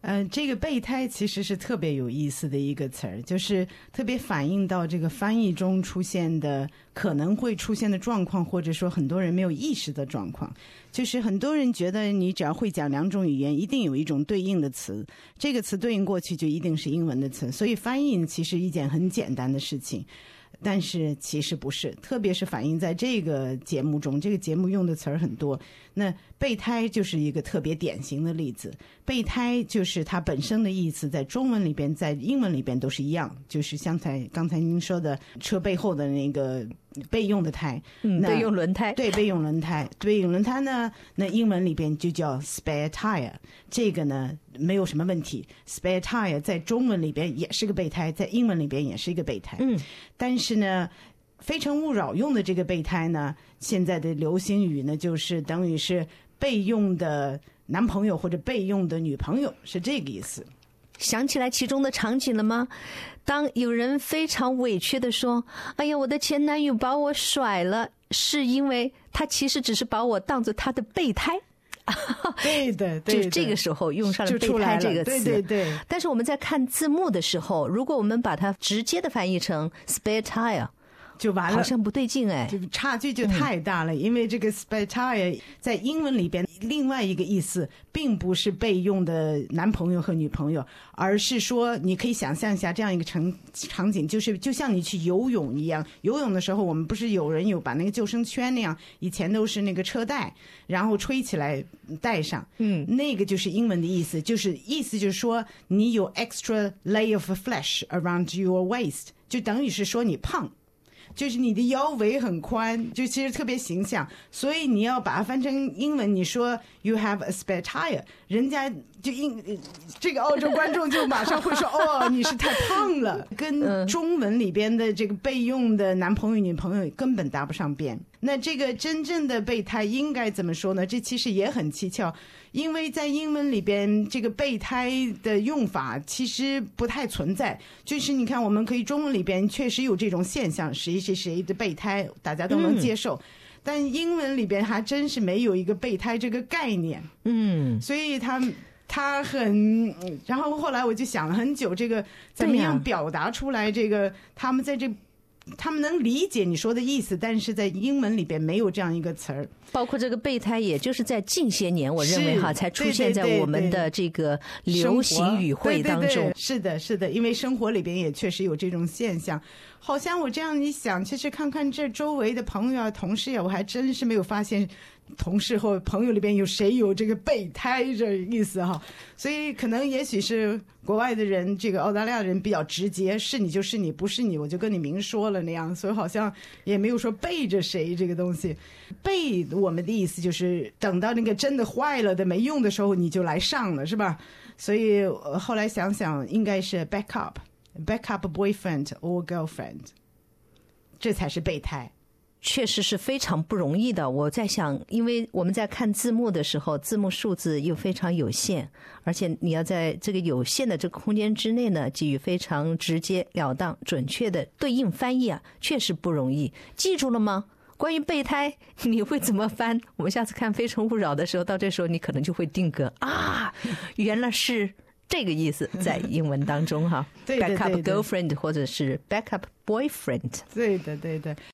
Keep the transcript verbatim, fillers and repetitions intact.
呃，这个备胎其实是特别有意思的一个词儿，就是特别反映到这个翻译中出现的可能会出现的状况，或者说很多人没有意识的状况。就是很多人觉得你只要会讲两种语言，一定有一种对应的词，这个词对应过去就一定是英文的词，所以翻译其实一件很简单的事情。但是其实不是，特别是反映在这个节目中，这个节目用的词儿很多。那备胎就是一个特别典型的例子。备胎就是它本身的意思，在中文里边，在英文里边都是一样，就是像才刚才您说的车背后的那个备用的胎， 嗯，备用轮胎， 对，备用轮胎，备用轮胎呢，那英文里边就叫 spare tire， 这个呢没有什么问题。spare tire 在中文里边也是个备胎，在英文里边也是一个备胎，嗯，但是呢。非诚勿扰用的这个备胎呢，现在的流行语呢，就是等于是备用的男朋友或者备用的女朋友，是这个意思。 想起来其中的场景了吗？当有人非常委屈地说：“哎呀，我的前男友把我甩了，是因为他其实只是把我当作他的备胎。” 对的，对的， 就这个时候用上了备胎这个词。 对对对。 但是我们在看字幕的时候，如果我们把它直接的翻译成 spare tire。 就完了， 好像不对劲哎， 就差距就太大了。嗯、因为这个 spare tire 在英文里边另外一个意思，并不是备用的男朋友和女朋友，而是说你可以想象一下这样一个场场景，就是就像你去游泳一样，游泳的时候我们不是有人有把那个救生圈那样，以前都是那个车带，然后吹起来带上，嗯，那个就是英文的意思，就是意思就是说你有 extra layer of flesh around your waist， 就等于是说你胖。就是你的腰围很宽，就其实特别形象，所以你要把它翻成英文，你说 you have a spare tire， 人家就英这个澳洲观众就马上会说哦，你是太胖了，跟中文里边的这个备用的男朋友女朋友根本搭不上边。那这个真正的备胎应该怎么说呢？这其实也很蹊跷，因为在英文里边这个备胎的用法其实不太存在，就是你看我们可以中文里边确实有这种现象，谁谁谁的备胎大家都能接受、嗯、但英文里边还真是没有一个备胎这个概念，嗯，所以他他很，然后后来我就想了很久，这个怎么样表达出来这个他们在这他们能理解你说的意思，但是在英文里边没有这样一个词儿。 包括这个备胎，也就是在近些年，我认为哈，才出现在我们的这个流行语汇当中。 对对对，是的，是的，因为生活里边也确实有这种现象。好像我这样一想，其实看看这周围的朋友啊、同事啊，我还真是没有发现同事或朋友里边有谁有这个备胎这意思哈。所以可能也许是国外的人，这个澳大利亚人比较直接，是你就是你，不是你我就跟你明说了那样，所以好像也没有说背着谁这个东西。背我们的意思就是等到那个真的坏了的没用的时候你就来上了，是吧？所以后来想想应该是 backup backup boyfriend or girlfriend， 这才是备胎。 确实是非常不容易的。我在想，因为我们在看字幕的时候，字幕数字又非常有限，而且你要在这个有限的这个空间之内呢，给予非常直接了当准确的对应翻译啊，确实不容易。记住了吗？关于备胎你会怎么翻？我们下次看《非诚勿扰》的时候，到这时候你可能就会定格啊，原来是这个意思，在英文当中哈。 对对对对 backup girlfriend 或者是 backup boyfriend。 对的对的。